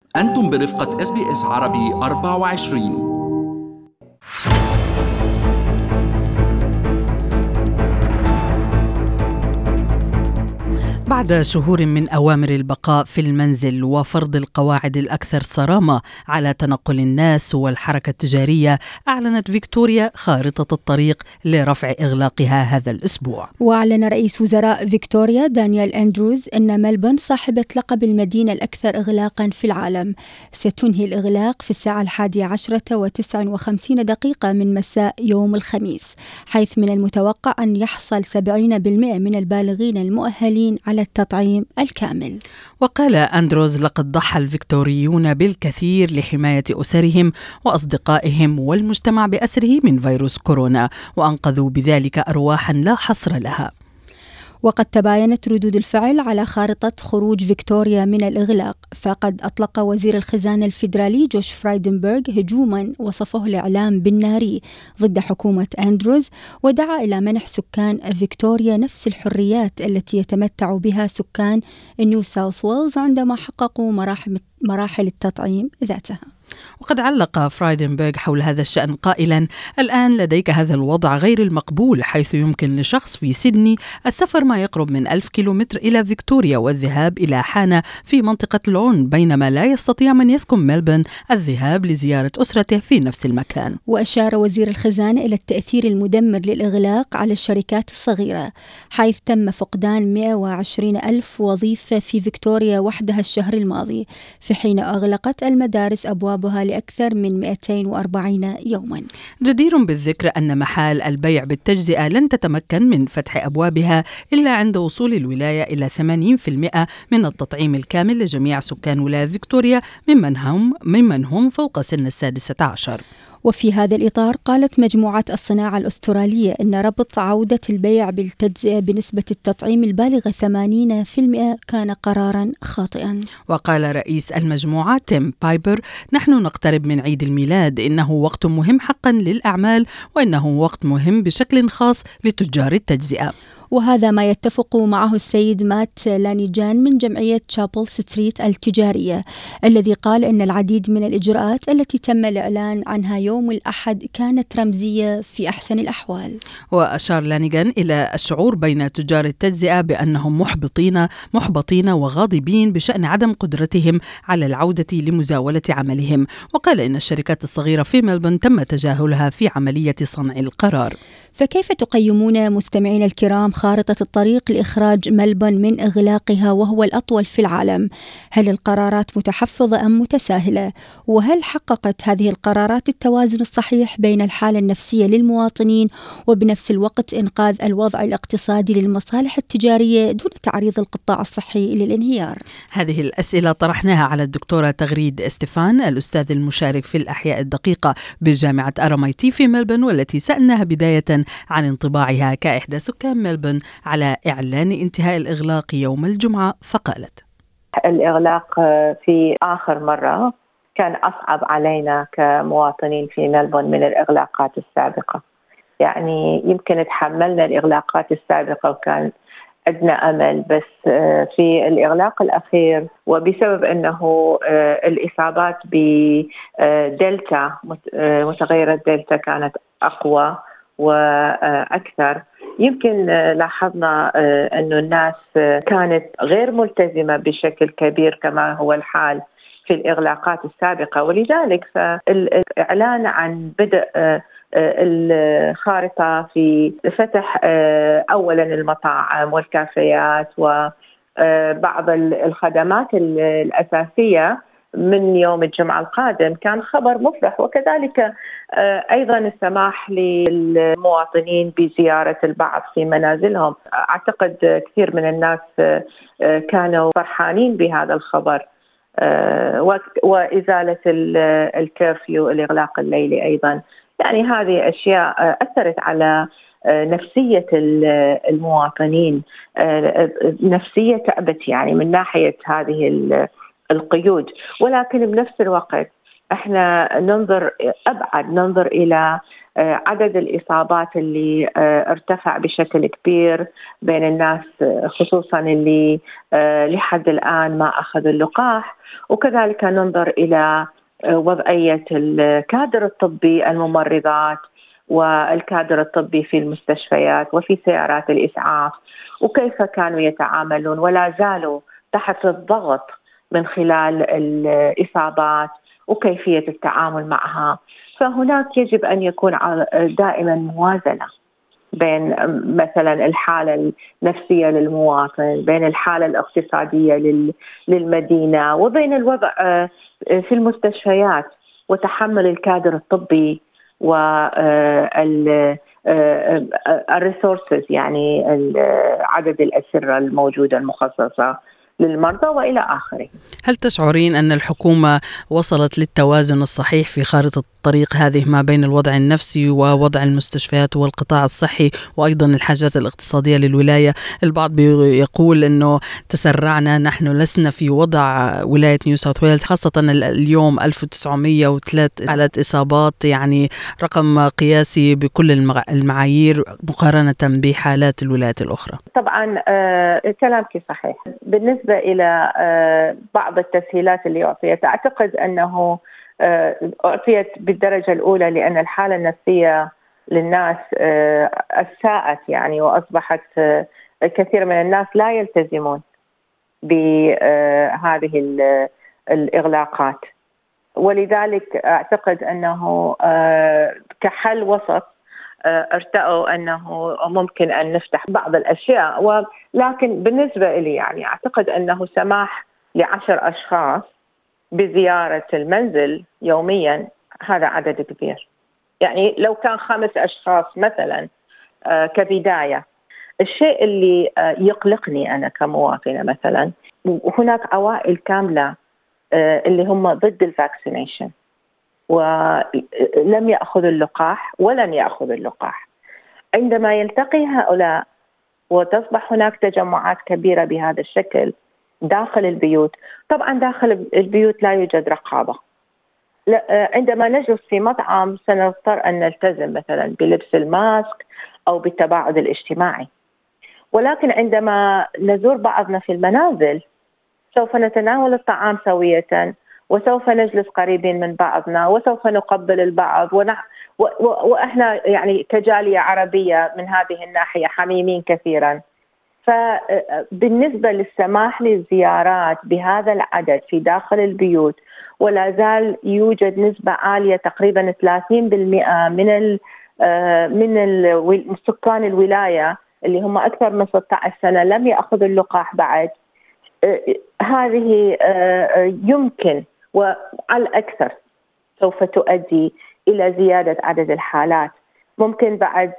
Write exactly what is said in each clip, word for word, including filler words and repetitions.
أنتم برفقة إس بي إس عربي أربعة وعشرين. بعد شهور من أوامر البقاء في المنزل وفرض القواعد الأكثر صرامة على تنقل الناس والحركة التجارية، أعلنت فيكتوريا خارطة الطريق لرفع إغلاقها هذا الأسبوع. وأعلن رئيس وزراء فيكتوريا دانيال أندروز أن ملبون صاحبة لقب المدينة الأكثر إغلاقا في العالم ستنهي الإغلاق في الساعة الحادية عشرة وتسع وخمسين دقيقة من مساء يوم الخميس، حيث من المتوقع أن يحصل سبعين بالمئة من البالغين المؤهلين على التطعيم الكامل. وقال أندروز: لقد ضحى الفيكتوريون بالكثير لحماية أسرهم وأصدقائهم والمجتمع بأسره من فيروس كورونا، وأنقذوا بذلك أرواحا لا حصر لها. وقد تباينت ردود الفعل على خارطة خروج فيكتوريا من الإغلاق، فقد أطلق وزير الخزانة الفيدرالي جوش فرايدنبرغ هجوما وصفه الإعلام بالناري ضد حكومة أندروز، ودعا إلى منح سكان فيكتوريا نفس الحريات التي يتمتع بها سكان نيو ساوث ويلز عندما حققوا مراحل مراحل التطعيم ذاتها. وقد علق فرايدنبرغ حول هذا الشأن قائلا: الآن لديك هذا الوضع غير المقبول، حيث يمكن لشخص في سيدني السفر ما يقرب من ألف كيلومتر إلى فيكتوريا والذهاب إلى حانة في منطقة لون، بينما لا يستطيع من يسكن ملبون الذهاب لزيارة أسرته في نفس المكان. وأشار وزير الخزانة إلى التأثير المدمر للإغلاق على الشركات الصغيرة، حيث تم فقدان مئة وعشرين ألف وظيفة في فيكتوريا وحدها الشهر الماضي، في حين أغلقت المدارس أبوابها لأكثر من مئتين وأربعين يوما. جدير بالذكر أن محال البيع بالتجزئة لن تتمكن من فتح أبوابها إلا عند وصول الولاية إلى ثمانين بالمئة من التطعيم الكامل لجميع سكان ولاية فيكتوريا ممن هم ممن هم فوق سن السادسة عشر. وفي هذا الإطار قالت مجموعة الصناعة الأسترالية أن ربط عودة البيع بالتجزئة بنسبة التطعيم البالغة ثمانين بالمئة كان قراراً خاطئاً. وقال رئيس المجموعة تيم بايبر: نحن نقترب من عيد الميلاد، إنه وقت مهم حقاً للأعمال، وإنه وقت مهم بشكل خاص لتجار التجزئة. وهذا ما يتفق معه السيد مات لانيجان من جمعية شابل ستريت التجارية، الذي قال إن العديد من الإجراءات التي تم الإعلان عنها يوم الأحد كانت رمزية في أحسن الأحوال. وأشار لانيجان إلى الشعور بين تجار التجزئة بأنهم محبطين محبطين وغاضبين بشأن عدم قدرتهم على العودة لمزاولة عملهم، وقال إن الشركات الصغيرة في ملبون تم تجاهلها في عملية صنع القرار. فكيف تقيمون مستمعين الكرام خارطة الطريق لإخراج ملبون من إغلاقها وهو الأطول في العالم؟ هل القرارات متحفظة أم متساهلة؟ وهل حققت هذه القرارات التوازن الصحيح بين الحالة النفسية للمواطنين وبنفس الوقت إنقاذ الوضع الاقتصادي للمصالح التجارية دون تعريض القطاع الصحي للانهيار؟ هذه الأسئلة طرحناها على الدكتورة تغريد استفان، الأستاذ المشارك في الأحياء الدقيقة بجامعة أراميتي في ملبون، والتي سألناها بداية عن انطباعها كإحدى سكان ملبون على إعلان انتهاء الإغلاق يوم الجمعة، فقالت: الإغلاق في آخر مرة كان أصعب علينا كمواطنين في ملبون من الإغلاقات السابقة. يعني يمكن تحملنا الإغلاقات السابقة وكان عندنا أمل، بس في الإغلاق الأخير وبسبب أنه الإصابات بدلتا متغيرة دلتا كانت أقوى وأكثر، يمكن لاحظنا أنه الناس كانت غير ملتزمة بشكل كبير كما هو الحال في الإغلاقات السابقة، ولذلك فالإعلان عن بدء الخارطة في فتح أولا المطاعم والكافيات وبعض الخدمات الأساسية من يوم الجمعة القادم كان خبر مفرح، وكذلك أيضا السماح للمواطنين بزيارة البعض في منازلهم. أعتقد كثير من الناس كانوا فرحانين بهذا الخبر، وإزالة الكرفيو الإغلاق الليلي أيضا. يعني هذه أشياء أثرت على نفسية المواطنين، نفسية تعبت يعني من ناحية هذه القيود، ولكن بنفس الوقت احنا ننظر أبعد، ننظر إلى عدد الإصابات اللي ارتفع بشكل كبير بين الناس، خصوصا اللي لحد الآن ما أخذوا اللقاح. وكذلك ننظر إلى وضعية الكادر الطبي، الممرضات والكادر الطبي في المستشفيات وفي سيارات الإسعاف، وكيف كانوا يتعاملون ولا زالوا تحت الضغط من خلال الإصابات وكيفية التعامل معها. فهناك يجب أن يكون دائما موازنة بين مثلا الحالة النفسية للمواطن، بين الحالة الاقتصادية للمدينة، وبين الوضع في المستشفيات وتحمل الكادر الطبي والريسورسز، يعني عدد الأسرة الموجودة المخصصة للمرضى وإلى آخره. هل تشعرين أن الحكومة وصلت للتوازن الصحيح في خارطة الطريق هذه ما بين الوضع النفسي ووضع المستشفيات والقطاع الصحي وأيضا الحاجات الاقتصادية للولاية؟ البعض يقول أنه تسرعنا، نحن لسنا في وضع ولاية نيو ساوث ويلز، خاصة اليوم ألف وتسعمئة وثلاث حالات إصابات، يعني رقم قياسي بكل المعايير مقارنة بحالات الولايات الأخرى. طبعا آه كلامك صحيح. بالنسبة إلى آه بعض التسهيلات اللي أعطيت، أعتقد أنه آه أعطيت بالدرجة الأولى لأن الحالة النفسية للناس آه أساءت، يعني وأصبحت آه كثير من الناس لا يلتزمون بهذه الإغلاقات، ولذلك أعتقد أنه آه كحل وسط ارتأوا أنه ممكن أن نفتح بعض الأشياء. ولكن بالنسبة لي يعني أعتقد أنه سماح لعشر أشخاص بزيارة المنزل يوميا هذا عدد كبير. يعني لو كان خمس أشخاص مثلا كبداية. الشيء اللي يقلقني أنا كمواطنة مثلا، هناك عوائل كاملة اللي هم ضد الفاكسينيشن ولم يأخذوا اللقاح ولن يأخذوا اللقاح. عندما يلتقي هؤلاء وتصبح هناك تجمعات كبيرة بهذا الشكل داخل البيوت، طبعا داخل البيوت لا يوجد رقابة. عندما نجلس في مطعم سنضطر أن نلتزم مثلا بلبس الماسك أو بالتباعد الاجتماعي، ولكن عندما نزور بعضنا في المنازل سوف نتناول الطعام سوية، وسوف نجلس قريبين من بعضنا، وسوف نقبل البعض، ونح... و... و... وإحنا يعني كجالية عربية من هذه الناحية حميمين كثيرا. فبالنسبة للسماح للزيارات بهذا العدد في داخل البيوت، ولا زال يوجد نسبة عالية تقريبا ثلاثين بالمئة من ال... من ال... سكان الولاية اللي هم أكثر من ستة عشر سنة لم يأخذوا اللقاح بعد. هذه يمكن وعلى الأكثر سوف تؤدي إلى زيادة عدد الحالات. ممكن بعد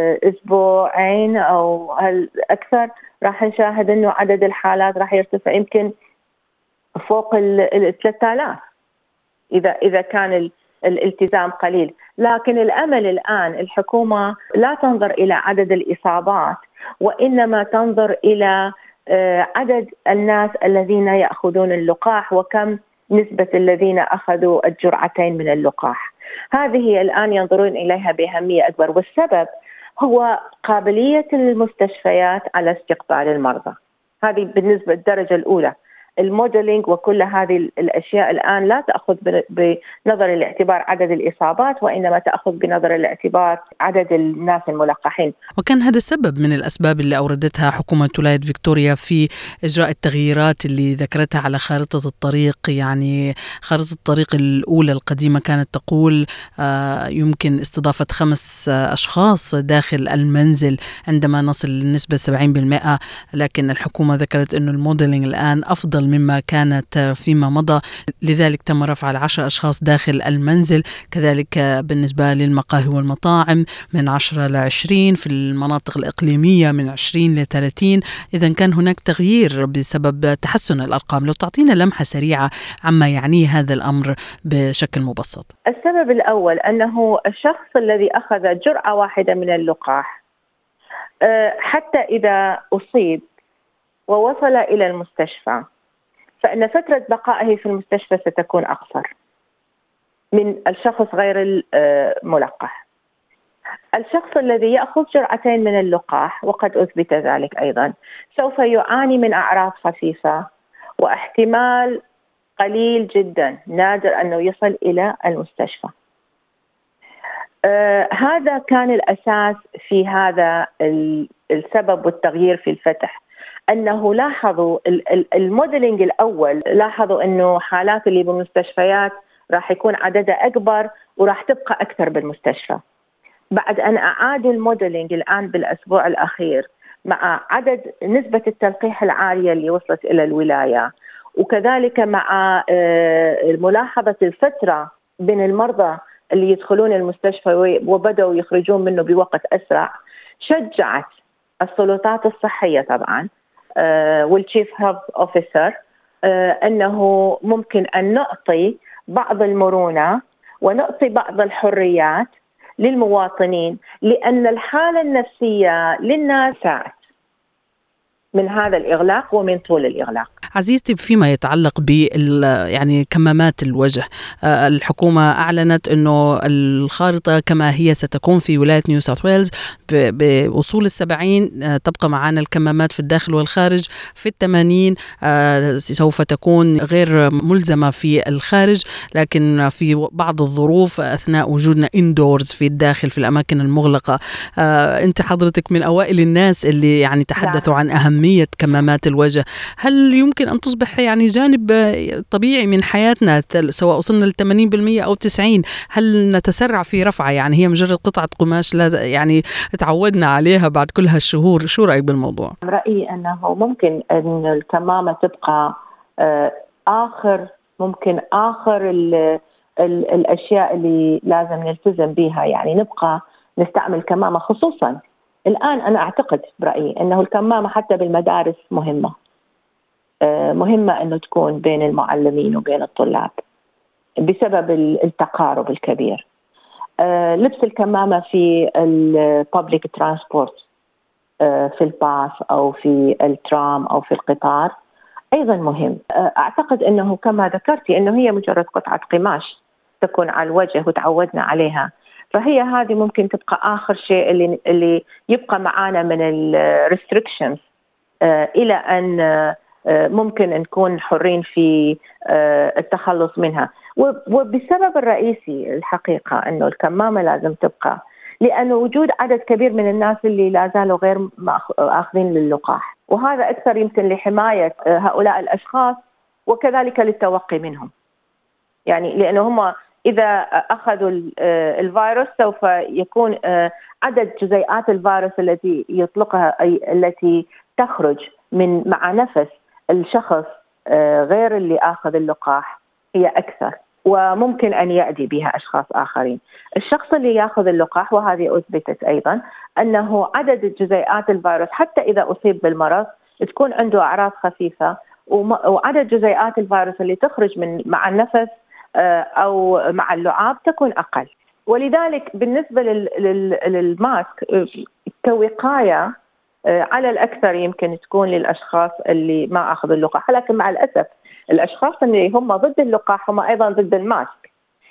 أسبوعين أو أكثر راح نشاهد أنه عدد الحالات راح يرتفع يمكن فوق ال ثلاثة آلاف إذا إذا كان الالتزام قليل. لكن الأمل الآن الحكومة لا تنظر إلى عدد الإصابات، وإنما تنظر إلى عدد الناس الذين يأخذون اللقاح وكم نسبة الذين أخذوا الجرعتين من اللقاح. هذه الآن ينظرون إليها بأهمية أكبر، والسبب هو قابلية المستشفيات على استقبال المرضى. هذه بالنسبة للدرجة الأولى. الموديلينج وكل هذه الأشياء الآن لا تأخذ بنظر الاعتبار عدد الإصابات، وإنما تأخذ بنظر الاعتبار عدد الناس الملقحين. وكان هذا السبب من الأسباب اللي أوردتها حكومة ولاية فيكتوريا في إجراء التغييرات اللي ذكرتها على خارطة الطريق. يعني خارطة الطريق الأولى القديمة كانت تقول آه يمكن استضافة خمس أشخاص داخل المنزل عندما نصل للنسبة سبعين بالمئة، لكن الحكومة ذكرت أنه الموديلينج الآن أفضل مما كانت فيما مضى، لذلك تم رفع العشر أشخاص داخل المنزل. كذلك بالنسبة للمقاهي والمطاعم من عشرة لعشرين، في المناطق الإقليمية من عشرين لثلاثين. إذن كان هناك تغيير بسبب تحسن الأرقام. لو تعطينا لمحة سريعة عما يعنيه هذا الأمر بشكل مبسط. السبب الأول أنه الشخص الذي أخذ جرعة واحدة من اللقاح حتى إذا أصيب ووصل إلى المستشفى فإن فترة بقائه في المستشفى ستكون أقصر من الشخص غير الملقح. الشخص الذي يأخذ جرعتين من اللقاح، وقد أثبت ذلك أيضا، سوف يعاني من أعراض خفيفة واحتمال قليل جدا نادر أنه يصل إلى المستشفى. آه هذا كان الأساس في هذا السبب والتغيير في الفتح، أنه لاحظوا الموديلينج الأول، لاحظوا أنه حالات اللي بالمستشفيات راح يكون عددها أكبر وراح تبقى أكثر بالمستشفى. بعد أن أعادوا الموديلينج الآن بالأسبوع الأخير مع عدد نسبة التلقيح العالية اللي وصلت إلى الولاية، وكذلك مع ملاحظة الفترة بين المرضى اللي يدخلون المستشفى وبدأوا يخرجون منه بوقت أسرع، شجعت السلطات الصحية طبعا والتشيف هيلث أوفيسر أنه ممكن أن نعطي بعض المرونة ونعطي بعض الحريات للمواطنين، لأن الحالة النفسية للناس ساعت من هذا الإغلاق ومن طول الإغلاق. عزيزتي، فيما يتعلق بال يعني كمامات الوجه، الحكومة أعلنت أنه الخارطة كما هي ستكون في ولاية نيو ساوث ويلز بوصول السبعين تبقى معنا الكمامات في الداخل والخارج، في الثمانين سوف تكون غير ملزمة في الخارج، لكن في بعض الظروف أثناء وجودنا إندورز في الداخل في الأماكن المغلقة. أنت حضرتك من أوائل الناس اللي يعني تحدثوا عن أهمية كمامات الوجه. هل يمكن أن تصبح يعني جانب طبيعي من حياتنا سواء وصلنا ل ثمانين بالمئة أو تسعين؟ هل نتسرع في رفعها؟ يعني هي مجرد قطعة قماش لا يعني تعودنا عليها بعد كل هالشهور. شو رأيك بالموضوع؟ رأيي أنه ممكن أن الكمامة تبقى آخر ممكن آخر ال ال الأشياء اللي لازم نلتزم بها، يعني نبقى نستعمل كمامة. خصوصا الآن أنا أعتقد برأيي أنه الكمامة حتى بالمدارس مهمة مهمة أنه تكون بين المعلمين وبين الطلاب بسبب التقارب الكبير. لبس الكمامة في البابليك ترانسبورت، في الباص أو في الترام أو في القطار أيضا مهم. أعتقد أنه كما ذكرتي أنه هي مجرد قطعة قماش تكون على الوجه وتعودنا عليها، فهي هذه ممكن تبقى آخر شيء اللي اللي يبقى معانا من الريستريكشنز إلى أن ممكن نكون حرين في التخلص منها. وبسبب الرئيسي الحقيقة أنه الكمامة لازم تبقى، لأنه وجود عدد كبير من الناس اللي لا زالوا غير آخذين للقاح، وهذا أكثر يمكن لحماية هؤلاء الأشخاص وكذلك للتوقي منهم. يعني لأنه هم إذا أخذوا الفيروس سوف يكون عدد جزيئات الفيروس التي يطلقها أي التي تخرج من مع نفس الشخص غير اللي أخذ اللقاح هي أكثر، وممكن أن يؤذي بها أشخاص آخرين. الشخص اللي يأخذ اللقاح، وهذه أثبتت أيضا أنه عدد جزيئات الفيروس حتى إذا أصيب بالمرض تكون عنده أعراض خفيفة، وعدد جزيئات الفيروس اللي تخرج من مع النفس أو مع اللعاب تكون أقل. ولذلك بالنسبة للماسك كوقاية على الأكثر يمكن تكون للأشخاص اللي ما أخذوا اللقاح، لكن مع الأسف الأشخاص اللي هم ضد اللقاح هم أيضا ضد الماسك.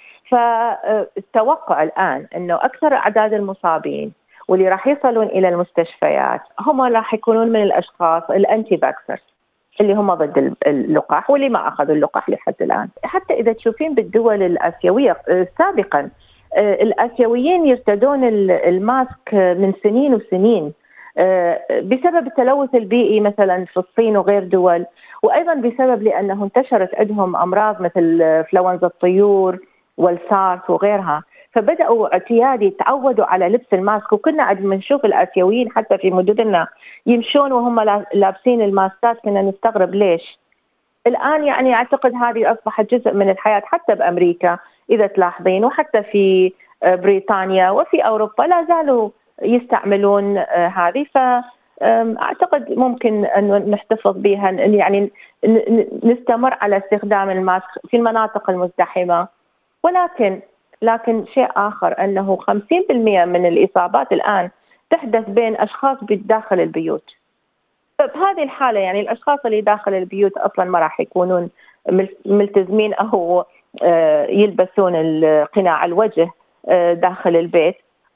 فالتوقع الآن أنه أكثر أعداد المصابين واللي راح يصلون إلى المستشفيات هم راح يكونون من الأشخاص الأنتي باكسرز اللي هم ضد اللقاح واللي ما أخذوا اللقاح لحد الآن. حتى إذا تشوفين بالدول الآسيوية سابقا الآسيويين يرتدون الماسك من سنين وسنين بسبب التلوث البيئي مثلا في الصين وغير دول، وأيضا بسبب لأنه انتشرت عندهم أمراض مثل فلونزا الطيور والسارس وغيرها، فبدأوا اعتيادي تعودوا على لبس الماسك. وكنا عاد بنشوف الآسيويين حتى في مدننا يمشون وهم لابسين الماسكات، كنا نستغرب ليش. الآن يعني أعتقد هذه أصبحت جزء من الحياة حتى بأمريكا إذا تلاحظين، وحتى في بريطانيا وفي أوروبا لا زالوا يستعملون هذه. فأعتقد ممكن أن نحتفظ بها، يعني نستمر على استخدام الماسك في المناطق المزدحمة. ولكن لكن شيء آخر أنه خمسين بالمئة من الإصابات الآن تحدث بين أشخاص بداخل البيوت. فبهذه الحالة يعني الأشخاص اللي داخل البيوت أصلا ما راح يكونون ملتزمين أو يلبسون القناع الوجه داخل البيت،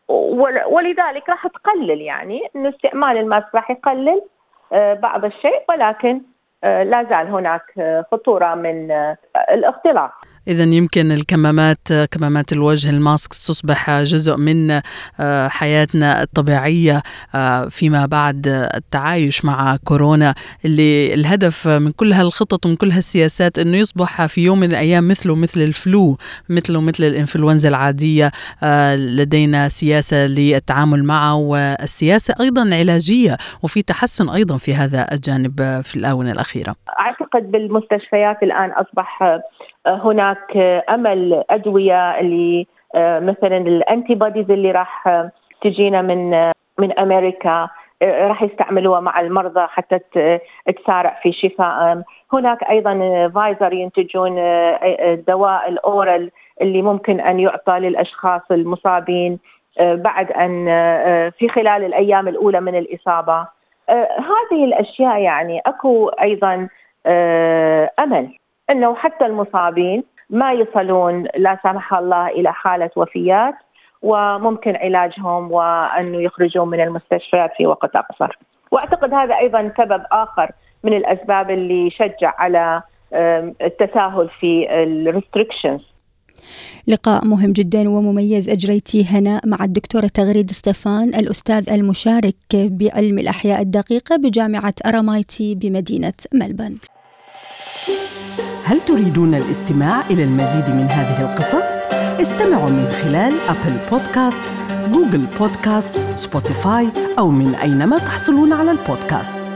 ولذلك راح تقلل، يعني إنه استعمال الماسك راح يقلل بعض الشيء، ولكن لا زال هناك خطورة من الاختلاط. إذن يمكن الكمامات كمامات الوجه الماسك تصبح جزء من حياتنا الطبيعية فيما بعد التعايش مع كورونا، اللي الهدف من كل هالخطط ومن كل هالسياسات أنه يصبح في يوم من الأيام مثله مثل الفلو، مثله مثل الإنفلونزا العادية. لدينا سياسة للتعامل معه، والسياسة أيضا علاجية، وفي تحسن أيضا في هذا الجانب في الآونة الأخيرة. أعتقد بالمستشفيات الآن أصبح هناك أمل. أدوية اللي مثلا الأنتي بوديز اللي راح تجينا من من أمريكا راح يستعملوها مع المرضى حتى تسارع في شفائهم. هناك أيضا فايزر ينتجون دواء الأورال اللي ممكن أن يعطى للأشخاص المصابين بعد أن في خلال الأيام الأولى من الإصابة. هذه الأشياء يعني أكو أيضا أمل أنه حتى المصابين ما يصلون لا سمح الله إلى حالة وفيات، وممكن علاجهم وأنه يخرجون من المستشفيات في وقت أقصر. وأعتقد هذا أيضا سبب آخر من الأسباب اللي يشجع على التساهل في الريستريكشنز. لقاء مهم جدا ومميز أجريتي هنا مع الدكتورة تغريد ستيفان، الأستاذ المشارك بعلم الأحياء الدقيقة بجامعة أرامايتي بمدينة ملبن. هل تريدون الاستماع إلى المزيد من هذه القصص؟ استمعوا من خلال أبل بودكاست، جوجل بودكاست، سبوتيفاي، أو من أينما تحصلون على البودكاست.